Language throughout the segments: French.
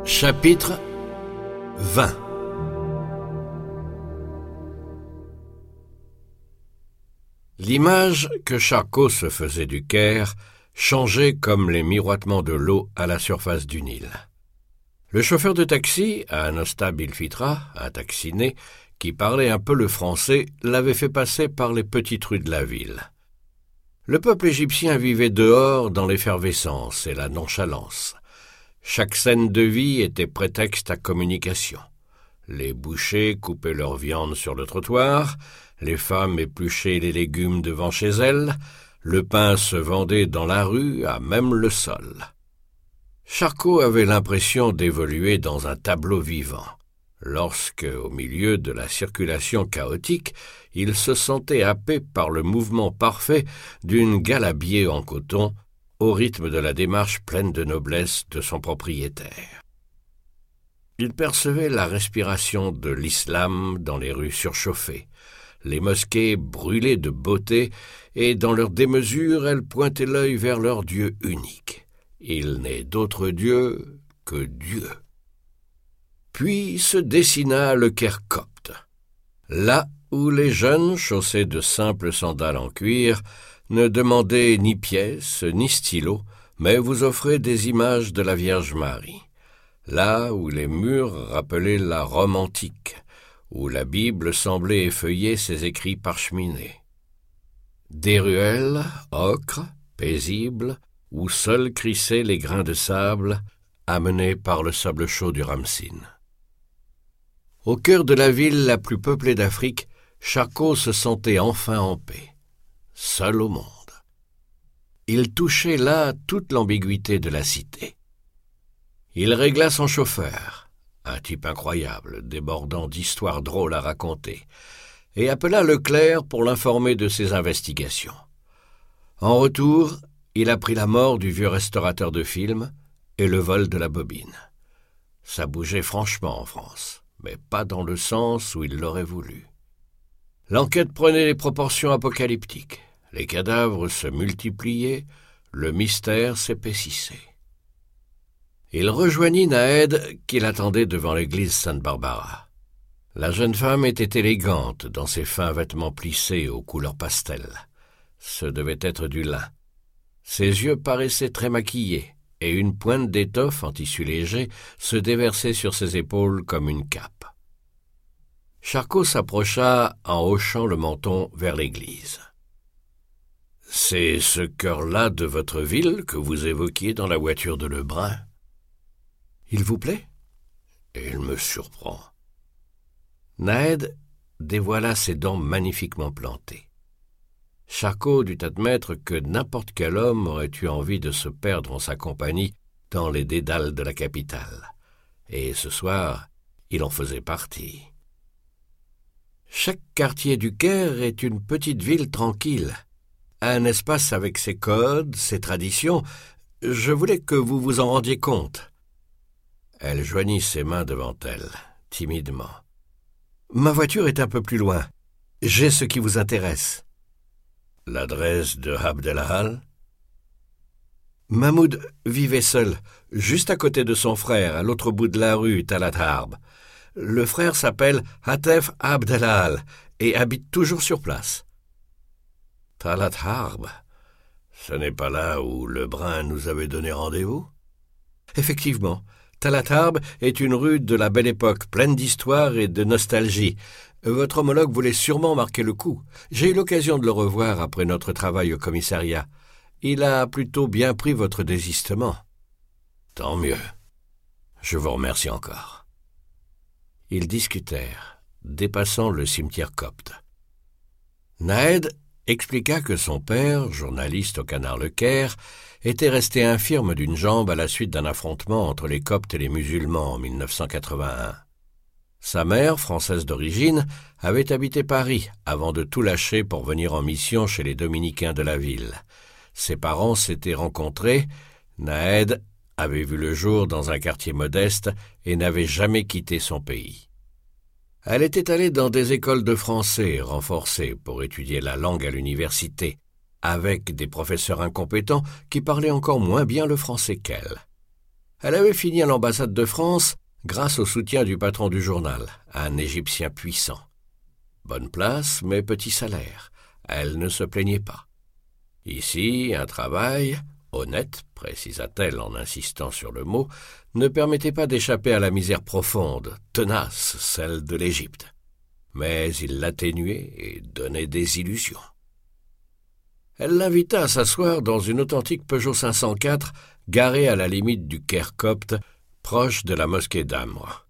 Chapitre 20. L'image que Charcot se faisait du Caire changeait comme les miroitements de l'eau à la surface du Nil. Le chauffeur de taxi, Anostat Bilfitra, un taxiné, qui parlait un peu le français, l'avait fait passer par les petites rues de la ville. Le peuple égyptien vivait dehors dans l'effervescence et la nonchalance. Chaque scène de vie était prétexte à communication. Les bouchers coupaient leur viande sur le trottoir, les femmes épluchaient les légumes devant chez elles, le pain se vendait dans la rue, à même le sol. Charcot avait l'impression d'évoluer dans un tableau vivant, lorsque, au milieu de la circulation chaotique, il se sentait happé par le mouvement parfait d'une gale habillée en coton, au rythme de la démarche pleine de noblesse de son propriétaire. Il percevait la respiration de l'islam dans les rues surchauffées. Les mosquées brûlaient de beauté, et dans leur démesure, elles pointaient l'œil vers leur Dieu unique. Il n'est d'autre Dieu que Dieu. Puis se dessina le Caire copte, là où les jeunes, chaussés de simples sandales en cuir, ne demandaient ni pièces ni stylos, mais vous offraient des images de la Vierge Marie. Là où les murs rappelaient la Rome antique, où la Bible semblait effeuiller ses écrits parcheminés. Des ruelles, ocres, paisibles, où seuls crissaient les grains de sable, amenés par le sable chaud du Ramsin. Au cœur de la ville la plus peuplée d'Afrique, Charcot se sentait enfin en paix, seul au monde. Il touchait là toute l'ambiguïté de la cité. Il régla son chauffeur, un type incroyable, débordant d'histoires drôles à raconter, et appela Leclerc pour l'informer de ses investigations. En retour, il apprit la mort du vieux restaurateur de films et le vol de la bobine. Ça bougeait franchement en France, mais pas dans le sens où il l'aurait voulu. L'enquête prenait des proportions apocalyptiques. Les cadavres se multipliaient, le mystère s'épaississait. Il rejoignit Nahed qui l'attendait devant l'église Sainte-Barbara. La jeune femme était élégante dans ses fins vêtements plissés aux couleurs pastel. Ce devait être du lin. Ses yeux paraissaient très maquillés, et une pointe d'étoffe en tissu léger se déversait sur ses épaules comme une cape. Charcot s'approcha en hochant le menton vers l'église. « C'est ce cœur-là de votre ville que vous évoquiez dans la voiture de Lebrun. Il vous plaît ? Il me surprend. » Nahed dévoila ses dents magnifiquement plantées. Charcot dut admettre que n'importe quel homme aurait eu envie de se perdre en sa compagnie dans les dédales de la capitale. Et ce soir, il en faisait partie. Chaque quartier du Caire est une petite ville tranquille, un espace avec ses codes, ses traditions. Je voulais que vous vous en rendiez compte. Elle joignit ses mains devant elle, timidement. Ma voiture est un peu plus loin. J'ai ce qui vous intéresse. L'adresse de Abdelahal ? Mahmoud vivait seul, juste à côté de son frère, à l'autre bout de la rue, Talat Harb. Le frère s'appelle Hatef Abdelahal et habite toujours sur place. Talat Harb, ce n'est pas là où Lebrun nous avait donné rendez-vous ? Effectivement, Talat Harb est une rue de la belle époque, pleine d'histoire et de nostalgie. Votre homologue voulait sûrement marquer le coup. J'ai eu l'occasion de le revoir après notre travail au commissariat. Il a plutôt bien pris votre désistement. Tant mieux. Je vous remercie encore. Ils discutèrent, dépassant le cimetière copte. Nahed expliqua que son père, journaliste au Canard Le Caire, était resté infirme d'une jambe à la suite d'un affrontement entre les coptes et les musulmans en 1981. Sa mère, française d'origine, avait habité Paris avant de tout lâcher pour venir en mission chez les dominicains de la ville. Ses parents s'étaient rencontrés. Nahed avait vu le jour dans un quartier modeste et n'avait jamais quitté son pays. Elle était allée dans des écoles de français renforcées pour étudier la langue à l'université, avec des professeurs incompétents qui parlaient encore moins bien le français qu'elle. Elle avait fini à l'ambassade de France grâce au soutien du patron du journal, un Égyptien puissant. Bonne place, mais petit salaire. Elle ne se plaignait pas. Ici, un travail, honnête, précisa-t-elle en insistant sur le mot, ne permettait pas d'échapper à la misère profonde, tenace, celle de l'Égypte. Mais il l'atténuait et donnait des illusions. Elle l'invita à s'asseoir dans une authentique Peugeot 504 garée à la limite du Caire copte, proche de la mosquée d'Amr.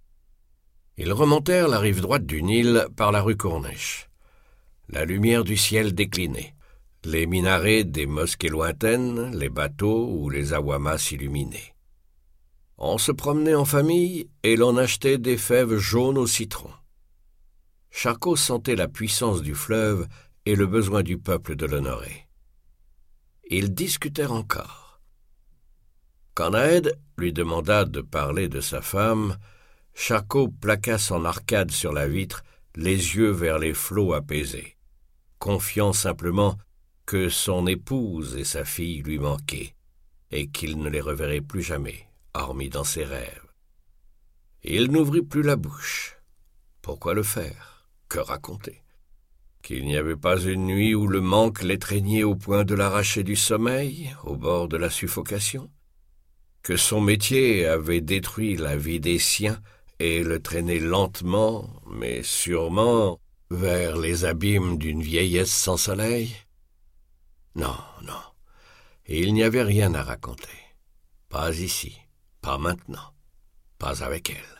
Ils remontèrent la rive droite du Nil par la rue Corniche. La lumière du ciel déclinait. Les minarets des mosquées lointaines, les bateaux ou les awamas s'illuminaient. On se promenait en famille et l'on achetait des fèves jaunes au citron. Charcot sentait la puissance du fleuve et le besoin du peuple de l'honorer. Ils discutèrent encore. Quand Naëd lui demanda de parler de sa femme, Charcot plaqua son arcade sur la vitre, les yeux vers les flots apaisés, confiant simplement que son épouse et sa fille lui manquaient, et qu'il ne les reverrait plus jamais, hormis dans ses rêves. Il n'ouvrit plus la bouche. Pourquoi le faire? Que raconter? Qu'il n'y avait pas une nuit où le manque l'étreignait au point de l'arracher du sommeil, au bord de la suffocation? Que son métier avait détruit la vie des siens et le traînait lentement, mais sûrement, vers les abîmes d'une vieillesse sans soleil? Non, non, il n'y avait rien à raconter. Pas ici, pas maintenant, pas avec elle.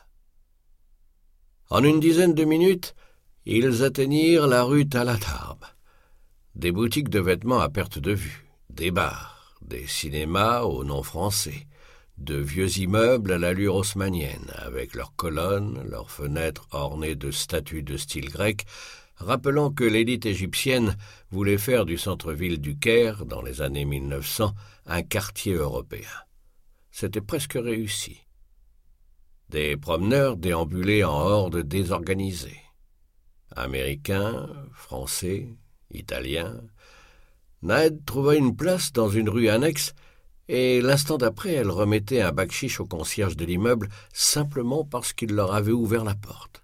En une dizaine de minutes, ils atteignirent la rue Talatarb. Des boutiques de vêtements à perte de vue, des bars, des cinémas au nom français, de vieux immeubles à l'allure haussmannienne, avec leurs colonnes, leurs fenêtres ornées de statues de style grec, rappelant que l'élite égyptienne voulait faire du centre-ville du Caire, dans les années 1900, un quartier européen. C'était presque réussi. Des promeneurs déambulaient en hordes désorganisées. Américains, Français, Italiens. Naëd trouva une place dans une rue annexe et l'instant d'après, elle remettait un bakchich au concierge de l'immeuble simplement parce qu'il leur avait ouvert la porte.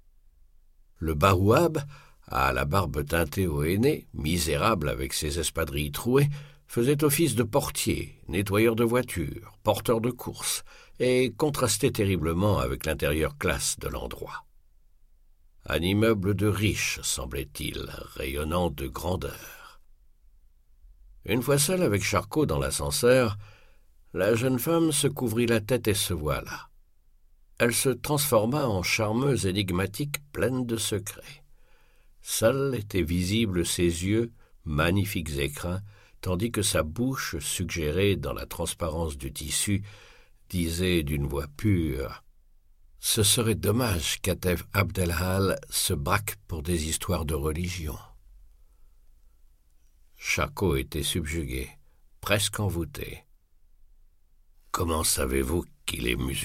Le barouab, à la barbe teintée au henné, misérable avec ses espadrilles trouées, faisait office de portier, nettoyeur de voitures, porteur de courses, et contrastait terriblement avec l'intérieur classe de l'endroit. Un immeuble de riche, semblait-il, rayonnant de grandeur. Une fois seule avec Charcot dans l'ascenseur, la jeune femme se couvrit la tête et se voila. Elle se transforma en charmeuse énigmatique pleine de secrets. Seuls étaient visibles ses yeux, magnifiques écrins, tandis que sa bouche, suggérée dans la transparence du tissu, disait d'une voix pure « Ce serait dommage qu'Atef Abdelhal se braque pour des histoires de religion. » Charcot était subjugué, presque envoûté. « Comment savez-vous qu'il est musulman ?»«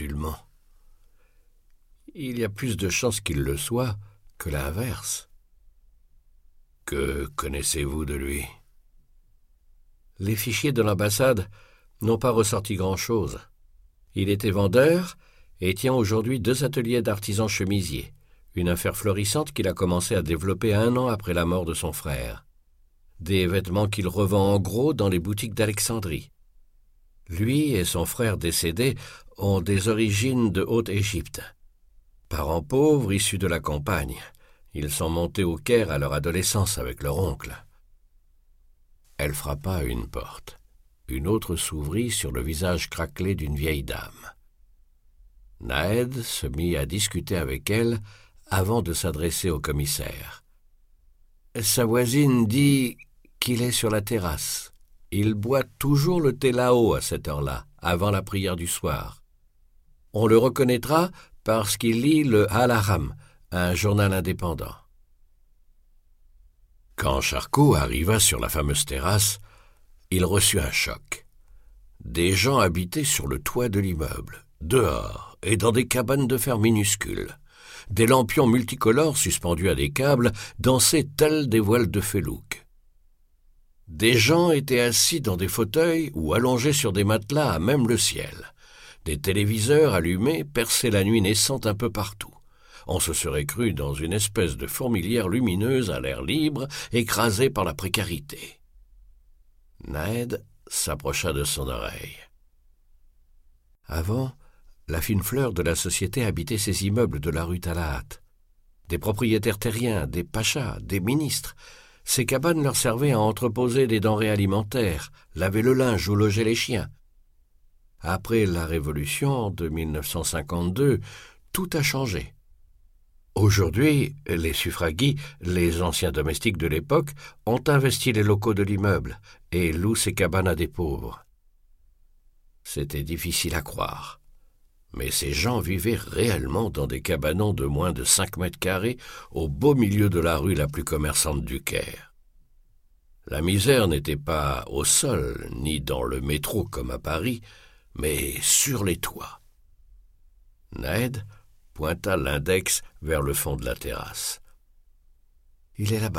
Il y a plus de chances qu'il le soit que l'inverse. »« Que connaissez-vous de lui ?» Les fichiers de l'ambassade n'ont pas ressorti grand-chose. Il était vendeur et tient aujourd'hui 2 ateliers d'artisans chemisiers, une affaire florissante qu'il a commencé à développer 1 an après la mort de son frère. Des vêtements qu'il revend en gros dans les boutiques d'Alexandrie. Lui et son frère décédé ont des origines de Haute-Égypte. Parents pauvres issus de la campagne, ils sont montés au Caire à leur adolescence avec leur oncle. Elle frappa à une porte. Une autre s'ouvrit sur le visage craquelé d'une vieille dame. Naëd se mit à discuter avec elle avant de s'adresser au commissaire. Sa voisine dit qu'il est sur la terrasse. Il boit toujours le thé là-haut à cette heure-là, avant la prière du soir. On le reconnaîtra parce qu'il lit le Al-Ahram, un journal indépendant. Quand Charcot arriva sur la fameuse terrasse, il reçut un choc. Des gens habitaient sur le toit de l'immeuble, dehors et dans des cabanes de fer minuscules. Des lampions multicolores suspendus à des câbles dansaient tels des voiles de felouk. Des gens étaient assis dans des fauteuils ou allongés sur des matelas à même le ciel. Des téléviseurs allumés perçaient la nuit naissante un peu partout. On se serait cru dans une espèce de fourmilière lumineuse à l'air libre, écrasée par la précarité. Nahedh s'approcha de son oreille. Avant, la fine fleur de la société habitait ces immeubles de la rue Talaat. Des propriétaires terriens, des pachas, des ministres. Ces cabanes leur servaient à entreposer des denrées alimentaires, laver le linge ou loger les chiens. Après la Révolution de 1952, tout a changé. Aujourd'hui, les suffragis, les anciens domestiques de l'époque, ont investi les locaux de l'immeuble et louent ces cabanes à des pauvres. C'était difficile à croire. Mais ces gens vivaient réellement dans des cabanons de moins de 5 mètres carrés au beau milieu de la rue la plus commerçante du Caire. La misère n'était pas au sol, ni dans le métro comme à Paris, mais sur les toits. Nahedh pointa l'index vers le fond de la terrasse. « Il est là-bas. »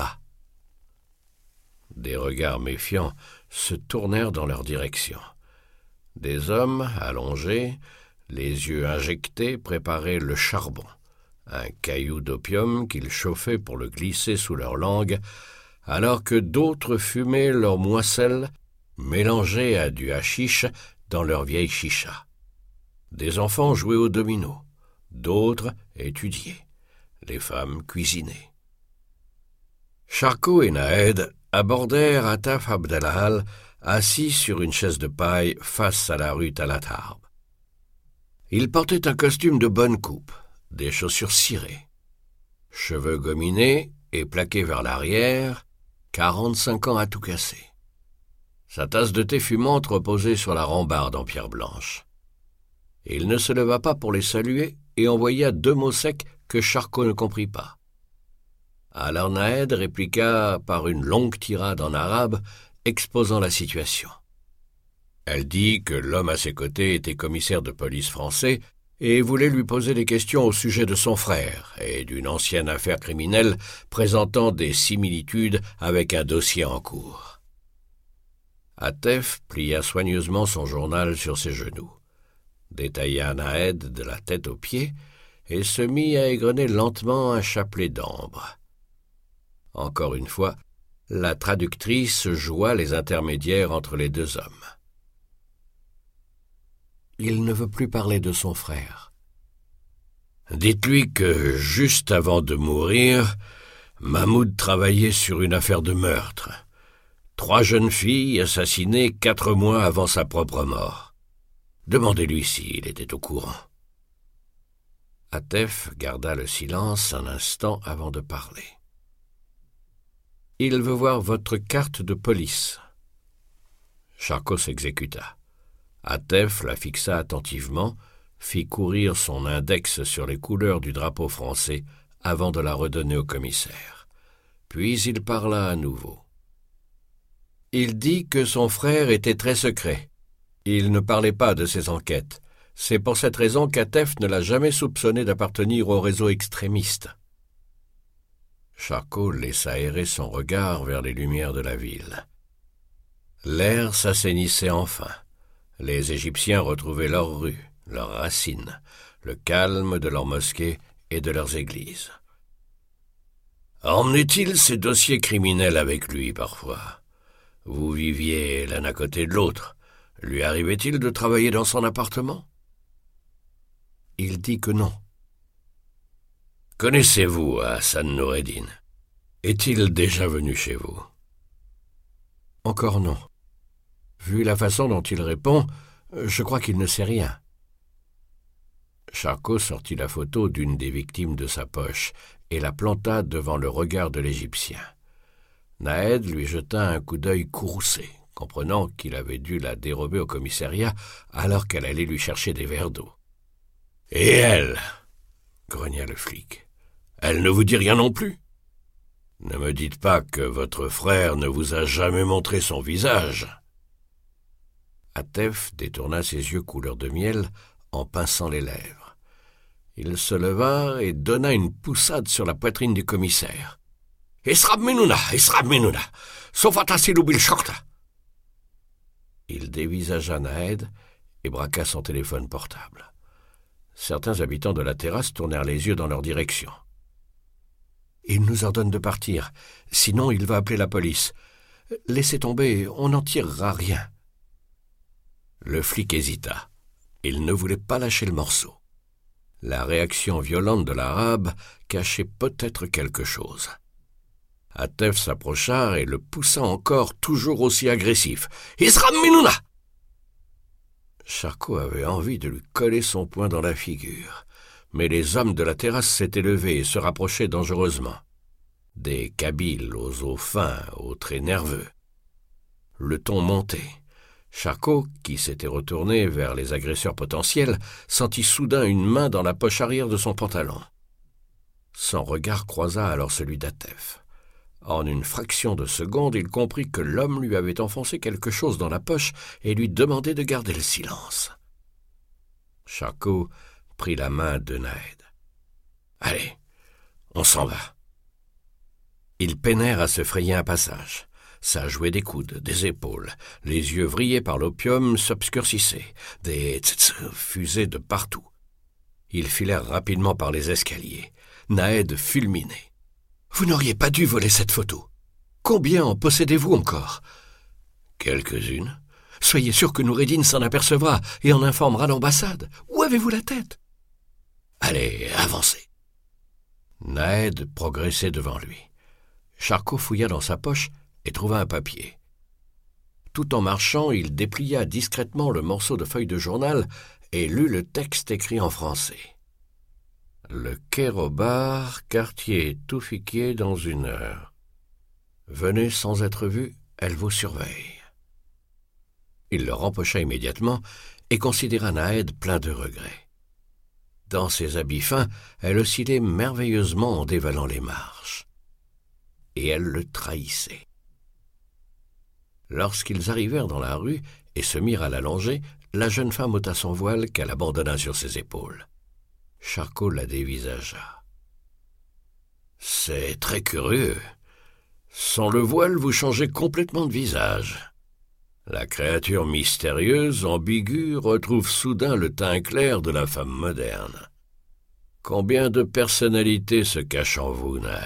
Des regards méfiants se tournèrent dans leur direction. Des hommes allongés, les yeux injectés, préparaient le charbon, un caillou d'opium qu'ils chauffaient pour le glisser sous leur langue, alors que d'autres fumaient leur moisselle mélangée à du hashish dans leur vieille chicha. Des enfants jouaient au domino, d'autres étudiaient, les femmes cuisinaient. Charcot et Nahedh abordèrent Ataf Abdallah, assis sur une chaise de paille face à la rue Talat Harb. Il portait un costume de bonne coupe, des chaussures cirées, cheveux gominés et plaqués vers l'arrière, 45 ans à tout casser. Sa tasse de thé fumante reposait sur la rambarde en pierre blanche. Il ne se leva pas pour les saluer et envoya 2 mots secs que Charcot ne comprit pas. Alors Nahedh répliqua par une longue tirade en arabe, exposant la situation. Elle dit que l'homme à ses côtés était commissaire de police français et voulait lui poser des questions au sujet de son frère et d'une ancienne affaire criminelle présentant des similitudes avec un dossier en cours. Atef plia soigneusement son journal sur ses genoux, détailla Nahedh de la tête aux pieds et se mit à égrener lentement un chapelet d'ambre. Encore une fois, la traductrice joua les intermédiaires entre les 2 hommes. Il ne veut plus parler de son frère. Dites-lui que, juste avant de mourir, Mahmoud travaillait sur une affaire de meurtre. 3 jeunes filles assassinées 4 mois avant sa propre mort. Demandez-lui s'il était au courant. Atef garda le silence un instant avant de parler. Il veut voir votre carte de police. Charcot s'exécuta. Atef la fixa attentivement, fit courir son index sur les couleurs du drapeau français avant de la redonner au commissaire. Puis il parla à nouveau. Il dit que son frère était très secret. Il ne parlait pas de ses enquêtes. C'est pour cette raison qu'Atef ne l'a jamais soupçonné d'appartenir au réseau extrémiste. Charcot laissa errer son regard vers les lumières de la ville. L'air s'assainissait enfin. Les Égyptiens retrouvaient leurs rues, leurs racines, le calme de leurs mosquées et de leurs églises. Emmenait-il ces dossiers criminels avec lui parfois? Vous viviez l'un à côté de l'autre. Lui arrivait-il de travailler dans son appartement? Il dit que non. Connaissez-vous Hassan Noureddin? Est-il déjà venu chez vous? Encore non. Vu la façon dont il répond, je crois qu'il ne sait rien. Charcot sortit la photo d'une des victimes de sa poche et la planta devant le regard de l'Égyptien. Nahedh lui jeta un coup d'œil courroucé, comprenant qu'il avait dû la dérober au commissariat alors qu'elle allait lui chercher des verres d'eau. « Et elle ?» grogna le flic. « Elle ne vous dit rien non plus? Ne me dites pas que votre frère ne vous a jamais montré son visage. » Atef détourna ses yeux couleur de miel en pinçant les lèvres. Il se leva et donna une poussade sur la poitrine du commissaire. « Israb Menouna, Sofa tasilu bil shorta » Il dévisagea Nahedh et braqua son téléphone portable. Certains habitants de la terrasse tournèrent les yeux dans leur direction. « Il nous ordonne de partir, sinon il va appeler la police. Laissez tomber, on n'en tirera rien. » Le flic hésita. Il ne voulait pas lâcher le morceau. La réaction violente de l'Arabe cachait peut-être quelque chose. Atef s'approcha et le poussa encore, toujours aussi agressif. « Isram Minouna !» Charcot avait envie de lui coller son poing dans la figure, mais les hommes de la terrasse s'étaient levés et se rapprochaient dangereusement. Des Kabyles aux os fins, aux traits nerveux. Le ton montait. Charcot, qui s'était retourné vers les agresseurs potentiels, sentit soudain une main dans la poche arrière de son pantalon. Son regard croisa alors celui d'Atef. En une fraction de seconde, il comprit que l'homme lui avait enfoncé quelque chose dans la poche et lui demandait de garder le silence. Charcot prit la main de Nahed. « Allez, on s'en va. » Ils peinèrent à se frayer un passage. Ça jouait des coudes, des épaules. Les yeux vrillés par l'opium s'obscurcissaient. Des tz-tz fusaient de partout. Ils filèrent rapidement par les escaliers. Nahed fulminait. « Vous n'auriez pas dû voler cette photo. Combien en possédez-vous encore ?»« Quelques-unes. »« Soyez sûr que Noureddin s'en apercevra et en informera l'ambassade. Où avez-vous la tête ?»« Allez, avancez. » Nahed progressait devant lui. Charcot fouilla dans sa poche et trouva un papier. Tout en marchant, il déplia discrètement le morceau de feuille de journal et lut le texte écrit en français. « Le Caire au bar, quartier Toufiquier dans 1 heure. Venez sans être vu, elle vous surveille. » Il le rempocha immédiatement et considéra Nahed plein de regrets. Dans ses habits fins, elle oscillait merveilleusement en dévalant les marches. Et elle le trahissait. Lorsqu'ils arrivèrent dans la rue et se mirent à la longer, la jeune femme ôta son voile qu'elle abandonna sur ses épaules. Charcot la dévisagea. « C'est très curieux. Sans le voile, vous changez complètement de visage. » La créature mystérieuse, ambiguë, retrouve soudain le teint clair de la femme moderne. Combien de personnalités se cachent en vous, Nahed ?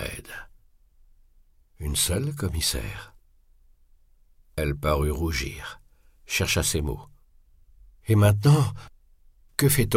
Une seule, commissaire. Elle parut rougir, chercha ses mots. Et maintenant, que fait-on ?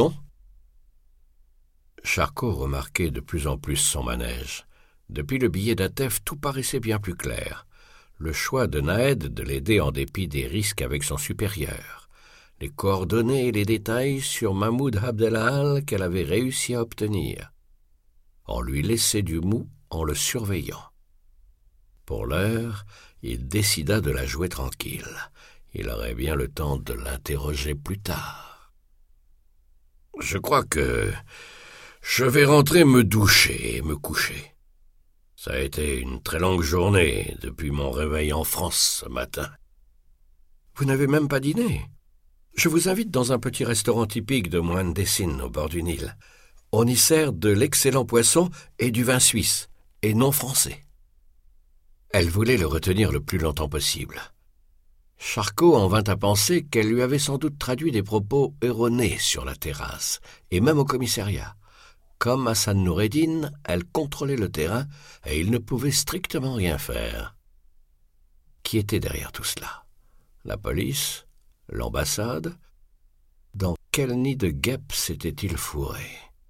Charcot remarquait de plus en plus son manège. Depuis le billet d'Atef, tout paraissait bien plus clair. Le choix de Nahed de l'aider en dépit des risques avec son supérieur. Les coordonnées et les détails sur Mahmoud Abdelahal qu'elle avait réussi à obtenir. On lui laissait du mou en le surveillant. Pour l'heure, il décida de la jouer tranquille. Il aurait bien le temps de l'interroger plus tard. « Je crois que je vais rentrer me doucher et me coucher. Ça a été une très longue journée depuis mon réveil en France ce matin. »« Vous n'avez même pas dîné ? Je vous invite dans un petit restaurant typique de Moine-Dessine au bord du Nil. On y sert de l'excellent poisson et du vin suisse, et non français. » Elle voulait le retenir le plus longtemps possible. Charcot en vint à penser qu'elle lui avait sans doute traduit des propos erronés sur la terrasse, et même au commissariat. Comme Hassan Noureddin, elle contrôlait le terrain et il ne pouvait strictement rien faire. Qui était derrière tout cela ? La police ? L'ambassade ? Dans quel nid de guêpes s'était-il fourré ?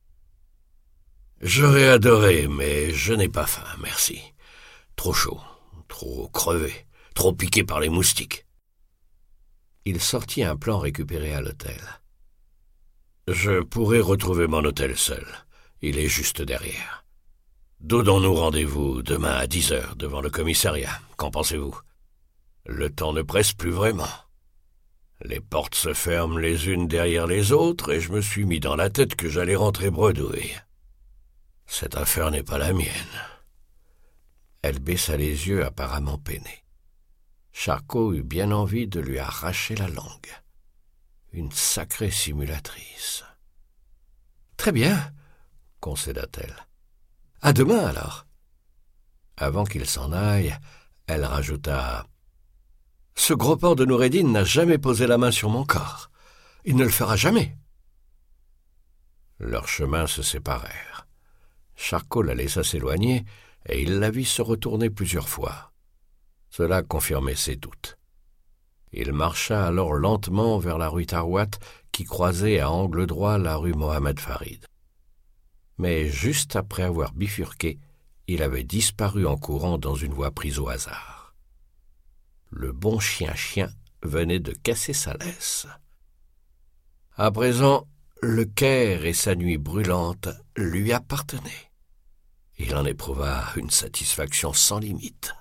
« J'aurais adoré, mais je n'ai pas faim, merci. Trop chaud, trop crevé, trop piqué par les moustiques. » Il sortit un plan récupéré à l'hôtel. « Je pourrais retrouver mon hôtel seul. Il est juste derrière. Donnons-nous rendez-vous demain à 10 heures devant le commissariat. Qu'en pensez-vous ? Le temps ne presse plus vraiment. » Les portes se ferment les unes derrière les autres et je me suis mis dans la tête que j'allais rentrer bredouille. Cette affaire n'est pas la mienne. Elle baissa les yeux apparemment peinée. Charcot eut bien envie de lui arracher la langue. Une sacrée simulatrice. « Très bien, » concéda-t-elle. « À demain, alors. » Avant qu'il s'en aille, elle rajouta « Ce gros porc de Noureddin n'a jamais posé la main sur mon corps. Il ne le fera jamais. » Leurs chemins se séparèrent. Charcot la laissa s'éloigner, et il la vit se retourner plusieurs fois. Cela confirmait ses doutes. Il marcha alors lentement vers la rue Tarouat, qui croisait à angle droit la rue Mohammed Farid. Mais juste après avoir bifurqué, il avait disparu en courant dans une voie prise au hasard. Le bon chien venait de casser sa laisse. À présent, le Caire et sa nuit brûlante lui appartenaient. Il en éprouva une satisfaction sans limite.